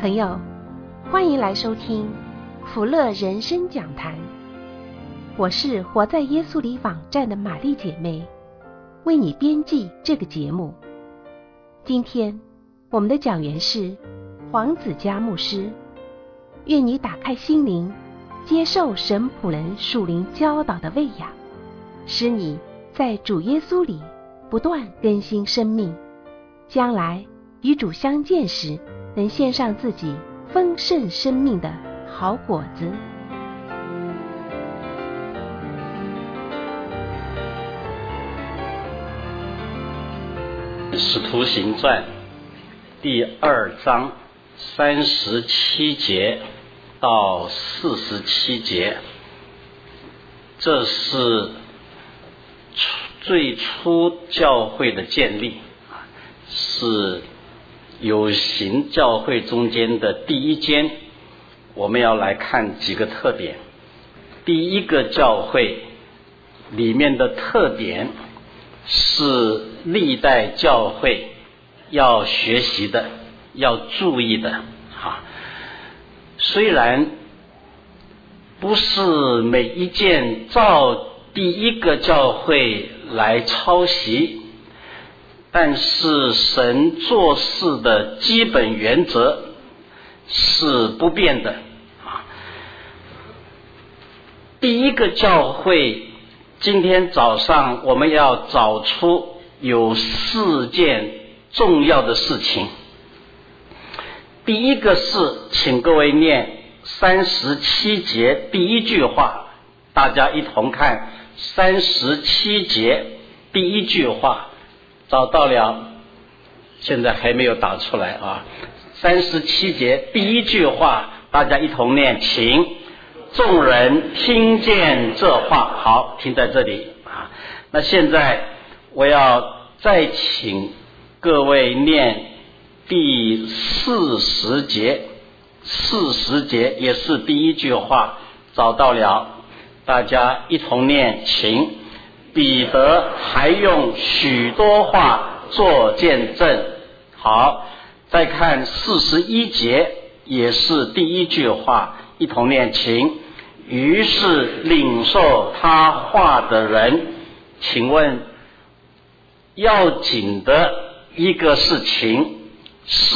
朋友，欢迎来收听福乐人生讲坛。我是活在耶稣里网站的玛丽姐妹，为你编辑这个节目。今天我们的讲员是黄子嘉牧师。愿你打开心灵，接受神仆人属灵教导的喂养，使你在主耶稣里不断更新生命，将来与主相见时，能献上自己丰盛生命的好果子。 使徒行传第2章37节到47节，这是最初教会的建立，是有形教会中间的第一间。我们要来看几个特点。第一个教会里面的特点是历代教会要学习的，要注意的。虽然不是每一件照第一个教会来抄袭，但是神做事的基本原则是不变的。第一个教会，今天早上我们要找出有4件重要的事情。第一个是，请各位念37节第一句话，大家一同看37节第一句话。找到了，现在还没有打出来啊。37节第一句话，大家一同念，请众人听见这话。好，听在这里啊。那现在我要再请各位念第40节，40节也是第一句话，找到了，大家一同念，请彼得还用许多话做见证。好，再看41节，也是第一句话，一同念，请于是领受他话的人。请问要紧的一个事情是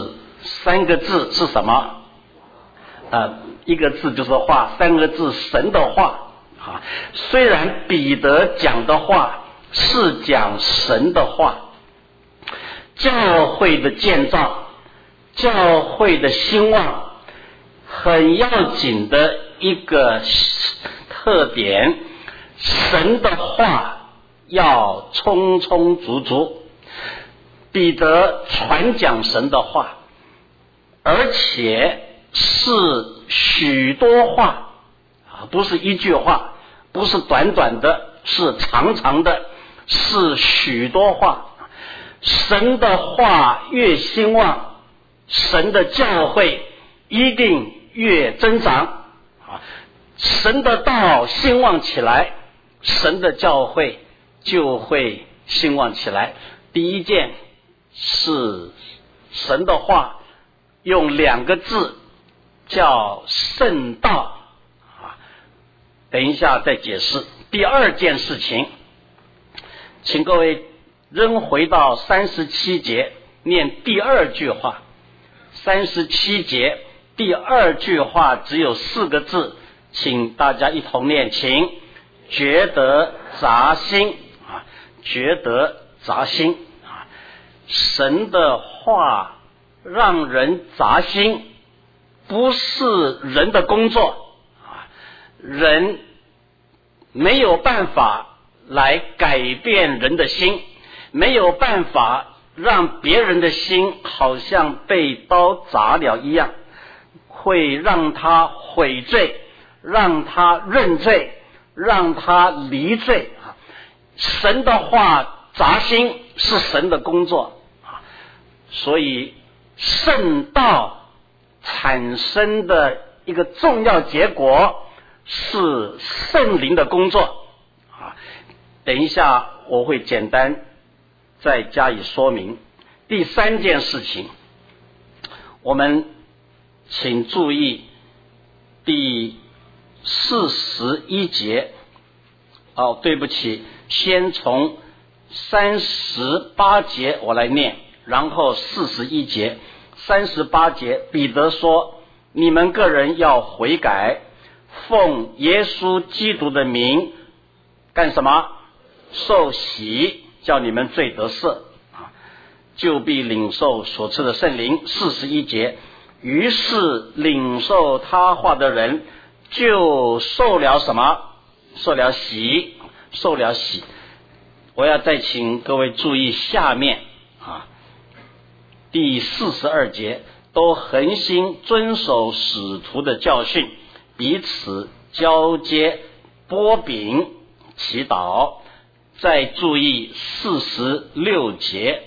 3个字，是什么？一个字就是话，3个字神的话。虽然彼得讲的话是讲神的话，教会的建造，教会的兴旺，很要紧的一个特点，神的话要充充足足。彼得传讲神的话，而且是许多话，不是一句话，不是短短的，是长长的，是许多话。神的话越兴旺，神的教会一定越增长。神的道兴旺起来，神的教会就会兴旺起来。第一件是神的话用2个字叫圣道，等一下再解释。第二件事情，请各位仍回到37节，念第2句话。37节第2句话只有4个字，请大家一同念，请觉得扎心。觉得扎心。神的话让人扎心，不是人的工作。人没有办法来改变人的心，没有办法让别人的心好像被刀扎了一样，会让他悔罪，让他认罪，让他离罪。神的话扎心是神的工作，所以圣道产生的一个重要结果是圣灵的工作。等一下我会简单再加以说明。第3件事情，我们请注意第41节。对不起，先从38节我来念，然后41节。38节，彼得说，你们个人要悔改，奉耶稣基督的名干什么？受洗，叫你们罪得赦，就必领受所赐的圣灵。41节，于是领受他话的人就受了什么？受了洗，受了洗。我要再请各位注意下面第42节，都恒心遵守使徒的教训，彼此交接，擘饼，祈祷。再注意46节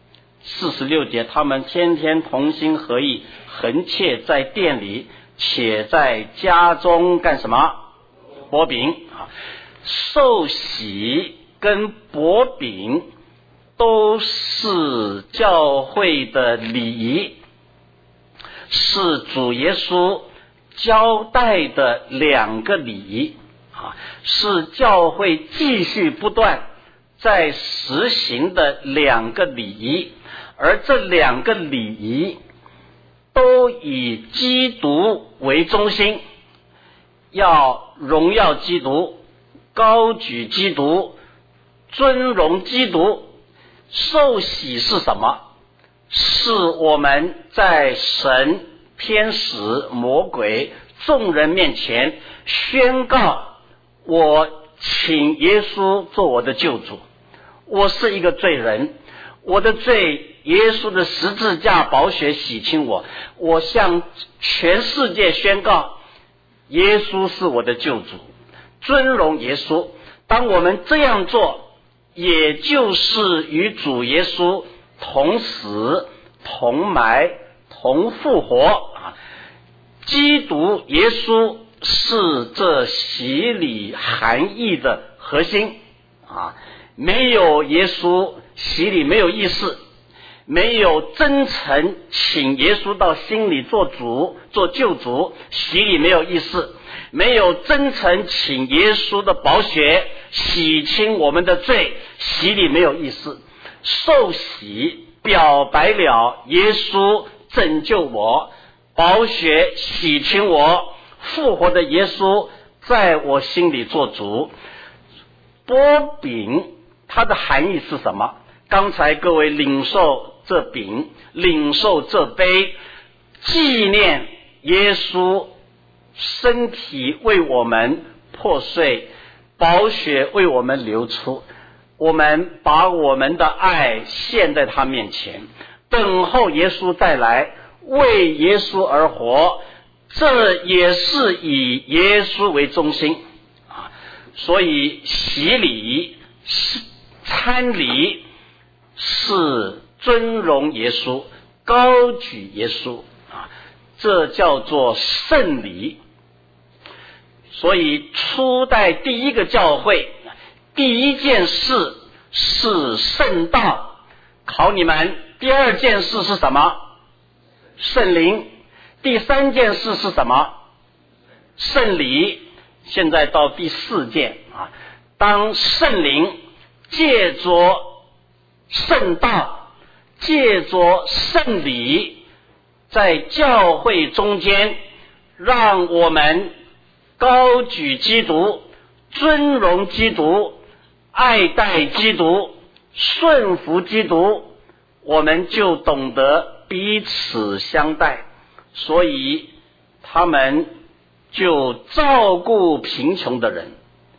，46节，他们天天同心合意，恒切在殿里，且在家中干什么？擘饼。受洗跟擘饼都是教会的礼仪，是主耶稣交代的两个礼仪，是教会继续不断在实行的两个礼仪，而这两个礼仪都以基督为中心，要荣耀基督，高举基督，尊荣基督。受洗是什么？是我们在神、天使、魔鬼、众人面前宣告，我请耶稣做我的救主，我是一个罪人，我的罪耶稣的十字架宝血洗清我，我向全世界宣告耶稣是我的救主，尊荣耶稣。当我们这样做，也就是与主耶稣同死、同埋、同复活。基督耶稣是这洗礼含义的核心。没有耶稣，洗礼没有意思；没有真诚请耶稣到心里做主、做救主，洗礼没有意思；没有真诚请耶稣的宝血洗清我们的罪，洗礼没有意思。受洗表白了耶稣拯救我，宝血洗清我，复活的耶稣在我心里做主。擘饼它的含义是什么？刚才各位领受这饼，领受这杯，纪念耶稣身体为我们破碎，宝血为我们流出，我们把我们的爱献在他面前，等候耶稣再来，为耶稣而活，这也是以耶稣为中心。所以洗礼、参礼是尊荣耶稣，高举耶稣，这叫做圣礼。所以初代第一个教会，第一件事是圣道。考你们，第二件事是什么？圣灵。第三件事是什么？圣礼。现在到第四件，当圣灵借着圣道，借着圣礼，在教会中间，让我们高举基督，尊荣基督，爱戴基督，顺服基督，我们就懂得彼此相待。所以他们就照顾贫穷的人，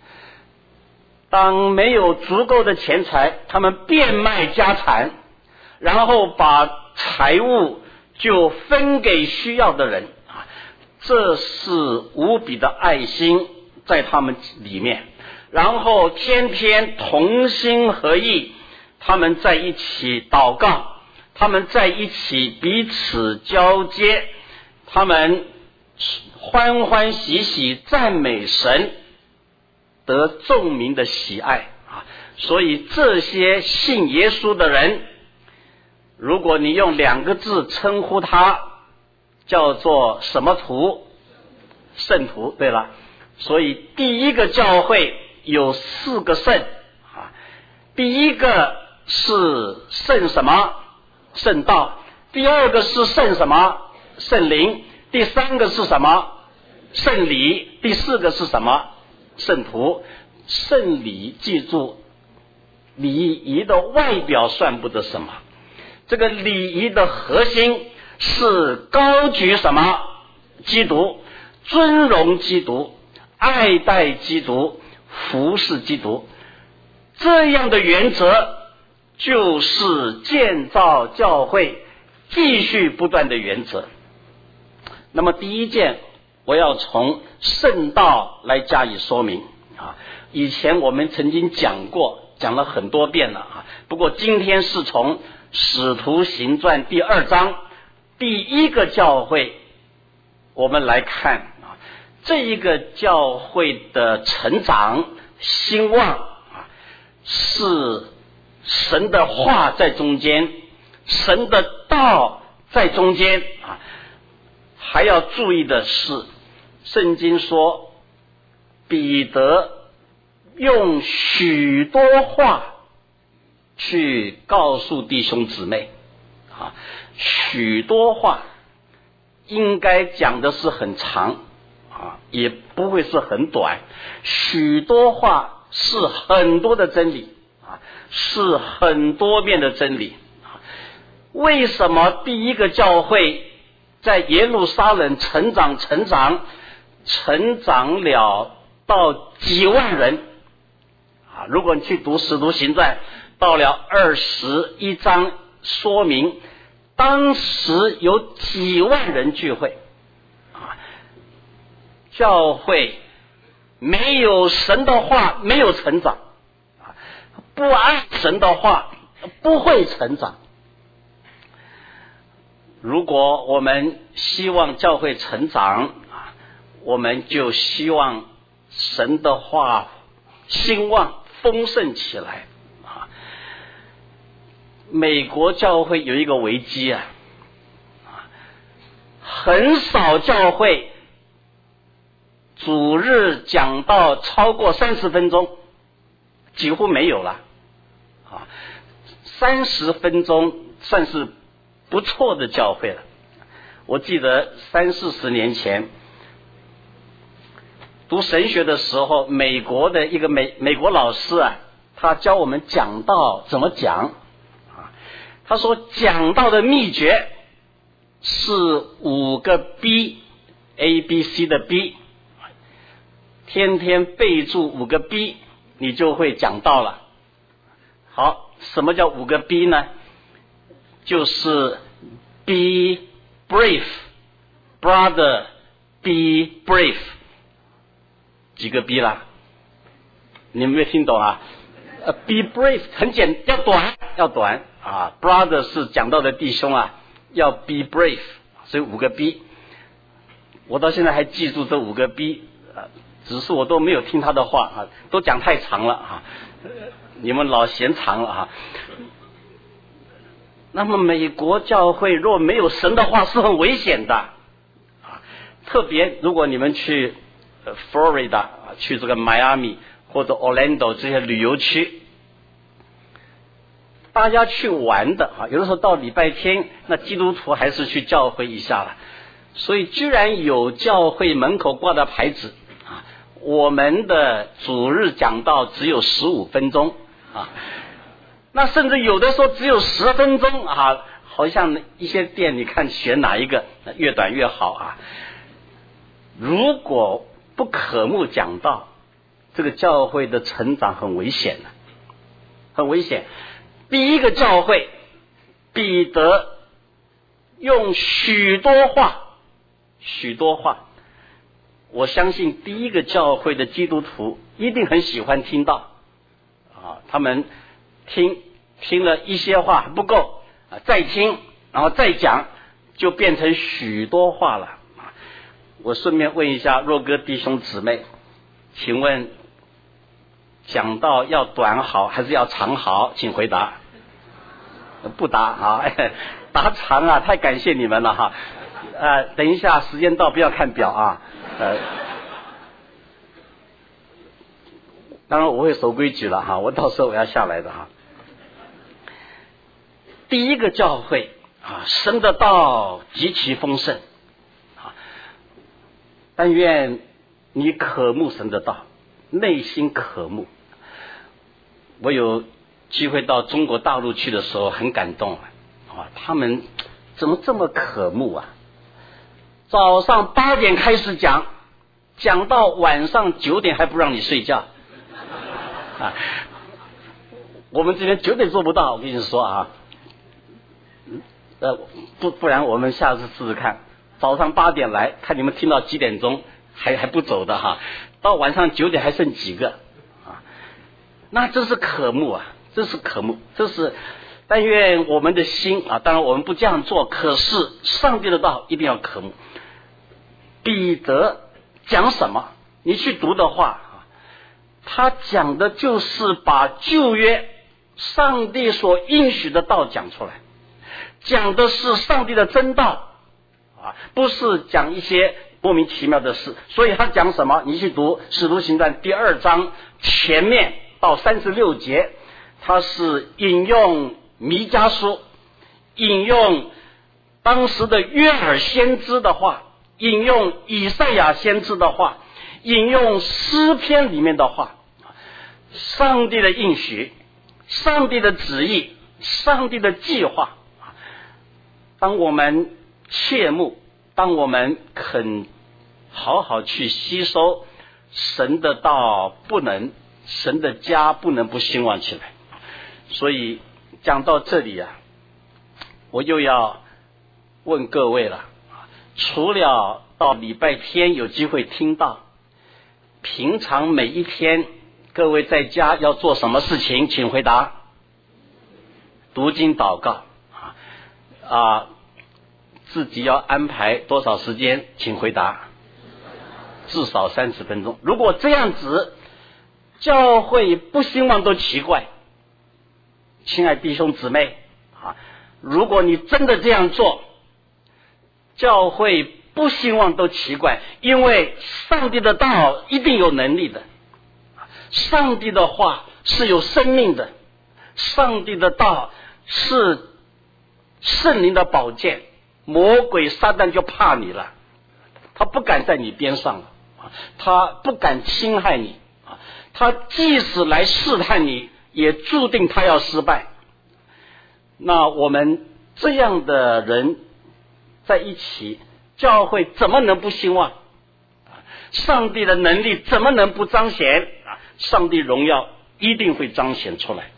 当没有足够的钱财，他们变卖家产，然后把财物就分给需要的人，这是无比的爱心在他们里面。然后天天同心合意，他们在一起祷告，他们在一起彼此交接，他们欢欢喜喜赞美神，得众民的喜爱。所以这些信耶稣的人，如果你用2个字称呼他， 叫做什么徒？圣徒。对了，所以第一个教会有4个圣啊，第一个是圣什么？圣道。第二个是圣什么？圣灵。第3个是什么？圣礼。第4个是什么？圣徒。圣礼，记住，礼仪的外表算不得什么，这个礼仪的核心是高举什么？基督，尊荣基督，爱戴基督，服侍基督。这样的原则就是建造教会继续不断的原则。那么第一件，我要从圣道来加以说明啊。以前我们曾经讲过，讲了很多遍了啊。不过今天是从使徒行传第2章第一个教会，我们来看啊，这一个教会的成长兴旺啊，是神的话在中间，神的道在中间啊。还要注意的是，圣经说彼得用许多话去告诉弟兄姊妹啊，许多话应该讲的是很长啊，也不会是很短。许多话是很多的真理啊，是很多面的真理啊。为什么第一个教会在耶路撒冷成长了到几万人啊？如果你去读使徒行传，到了21章说明当时有几万人聚会啊。教会没有神的话没有成长啊，不爱神的话不会成长。如果我们希望教会成长啊，我们就希望神的话兴旺丰盛起来啊。美国教会有一个危机啊，很少教会主日讲道超过30分钟，几乎没有了啊。30分钟算是不错的教会了。我记得30-40年前读神学的时候，美国的一个美国老师啊，他教我们讲道怎么讲啊。他说讲道的秘诀是5个 B，A B C 的 B， 天天备注5个 B， 你就会讲道了。好，什么叫5个 B 呢？就是 be brave brother be brave， 几个 B 啦？你们没有听懂啊？be brave 很简，要短啊。brother 是讲到的弟兄啊，要 be brave， 所以5个 B。我到现在还记住这5个 B， 只是我都没有听他的话啊，都讲太长了啊，你们老嫌长了啊。那么美国教会若没有神的话是很危险的啊，特别如果你们去Florida 去这个 Miami 或者 Orlando 这些旅游区，大家去玩的啊，有的时候到礼拜天，那基督徒还是去教会一下了。所以居然有教会门口挂的牌子啊，我们的主日讲道只有15分钟啊。那甚至有的时候只有10分钟啊，好像一些店你看选哪一个越短越好啊。如果不渴慕讲道，这个教会的成长很危险的，很危险。第一个教会，彼得用许多话，我相信第一个教会的基督徒一定很喜欢听到啊，他们听了一些话不够啊，再听然后再讲，就变成许多话了。我顺便问一下若哥弟兄姊妹，请问讲道要短好还是要长好？请回答。不答啊，答长啊，太感谢你们了哈。 等一下时间到不要看表啊。当然我会守规矩了哈，我到时候我要下来的哈。第一个教会啊，神的道极其丰盛啊，但愿你渴慕神的道，内心渴慕。我有机会到中国大陆去的时候很感动啊，他们怎么这么渴慕啊？早上8点开始讲到晚上9点还不让你睡觉啊！我们这边9点做不到，我跟你说啊，不然我们下次试试看，早上8点来，看你们听到几点钟还不走的哈，到晚上9点还剩几个啊？那这是渴慕啊，这是渴慕，这是但愿我们的心啊，当然我们不这样做，可是上帝的道一定要渴慕。彼得讲什么？你去读的话，他讲的就是把旧约上帝所应许的道讲出来，讲的是上帝的真道啊，不是讲一些莫名其妙的事。所以他讲什么？你去读《使徒行传》第2章前面到36节，他是引用弥迦书，引用当时的约珥先知的话，引用以赛亚先知的话，引用诗篇里面的话，上帝的应许，上帝的旨意，上帝的计划。当我们切慕，当我们肯好好去吸收神的道，神的家不能不兴旺起来。所以讲到这里啊，我又要问各位了，除了到礼拜天有机会听到，平常每一天各位在家要做什么事情？请回答。读经祷告啊，自己要安排多少时间？请回答。至少30分钟。如果这样子，教会不兴旺都奇怪。亲爱弟兄姊妹啊，如果你真的这样做，教会不兴旺都奇怪，因为上帝的道一定有能力的，上帝的话是有生命的，上帝的道是圣灵的宝剑，魔鬼撒旦就怕你了，他不敢在你边上了，他不敢侵害你，他即使来试探你，也注定他要失败。那我们这样的人在一起，教会怎么能不兴旺？上帝的能力怎么能不彰显？上帝荣耀一定会彰显出来。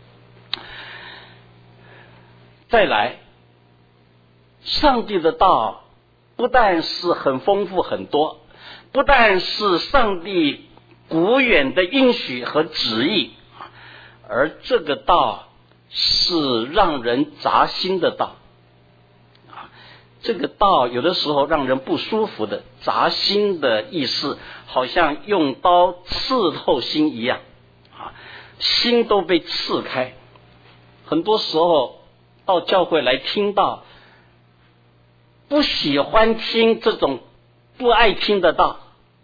再来，上帝的道不但是很丰富很多，不但是上帝古远的应许和旨意，而这个道是让人扎心的道。这个道有的时候让人不舒服的，扎心的意思好像用刀刺透心一样，心都被刺开。很多时候到教会来听到，不喜欢听这种不爱听的道，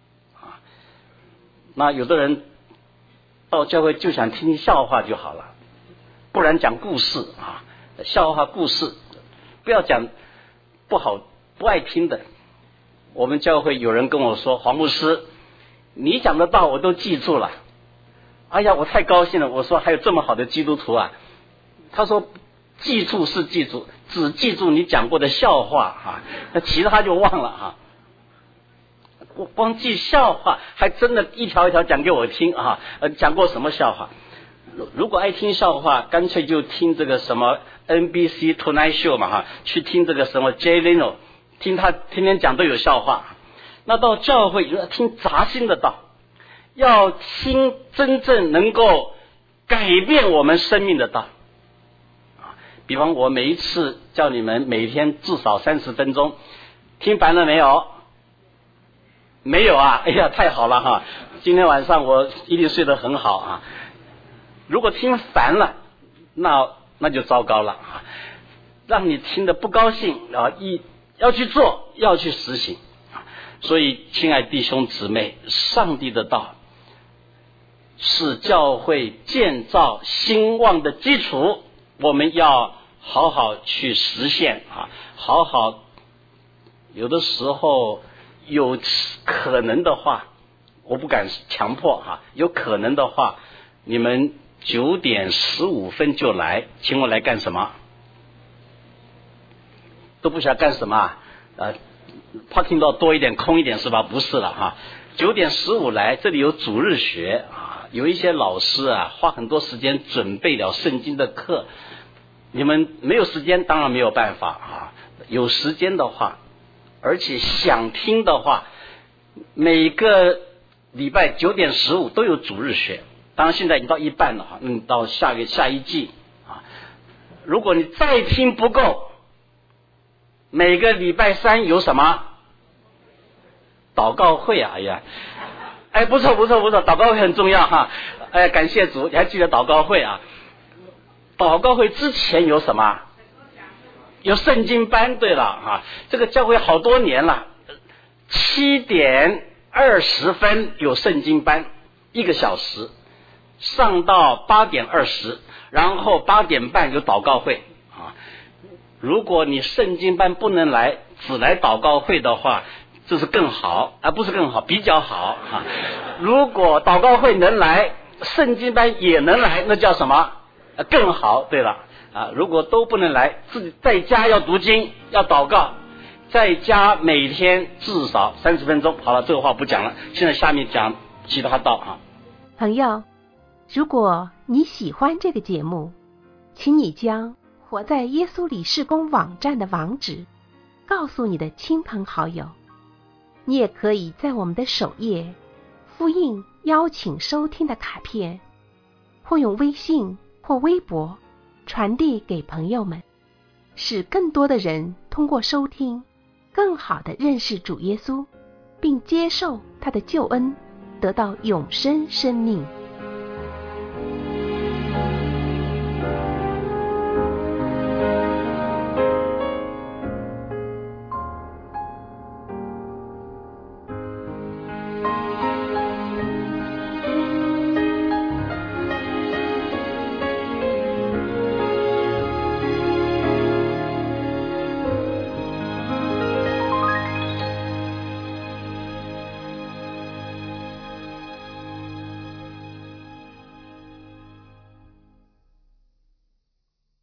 那有的人到教会就想听听笑话就好了，不然讲故事啊，笑话故事，不要讲不好不爱听的。我们教会有人跟我说，黄牧师，你讲的道我都记住了。哎呀，我太高兴了。我说还有这么好的基督徒啊。他说记住是记住，只记住你讲过的笑话啊，那其他就忘了啊。我光记笑话，还真的一条一条讲给我听啊。讲过什么笑话？如果爱听笑话，干脆就听这个什么 NBC Tonight Show 嘛哈，去听这个什么 Jay Leno， 听他天天讲都有笑话。那到教会要听扎心的道，要听真正能够改变我们生命的道。比方我每一次叫你们每天至少30分钟，听烦了没有？没有啊？哎呀，太好了哈！今天晚上我一定睡得很好啊。如果听烦了，那就糟糕了啊！让你听得不高兴啊，要去做， 要去实行。所以亲爱弟兄姊妹，上帝的道是教会建造兴旺的基础，我们要好好去实现好好，有的时候有可能的话，我不敢强迫有可能的话，你们9点15分就来，请我来干什么？都不晓得干什么parking lot 多一点空一点是吧？不是了9点15来，这里有主日学有一些老师花很多时间准备了圣经的课，你们没有时间当然没有办法有时间的话，而且想听的话，每个礼拜9点15都有主日学，当然现在已经到一半了到下一季如果你再听不够，每个礼拜3有什么祷告会不错，祷告会很重要感谢主，你还记得祷告会祷告会之前有什么？有圣经班。对了这个教会好多年了，7点20分有圣经班1个小时，上到8点20，然后8点半有祷告会如果你圣经班不能来，只来祷告会的话，这是更好不是更好，比较好如果祷告会能来，圣经班也能来，那叫什么？更好。对了如果都不能来，自己在家要读经，要祷告，在家每天至少30分钟。好了，这个话不讲了，现在下面讲其他道朋友，如果你喜欢这个节目，请你将活在耶稣里事工网站的网址告诉你的亲朋好友。你也可以在我们的首页复印邀请收听的卡片，或用微信或微博传递给朋友们，使更多的人通过收听更好地认识主耶稣，并接受他的救恩，得到永生生命。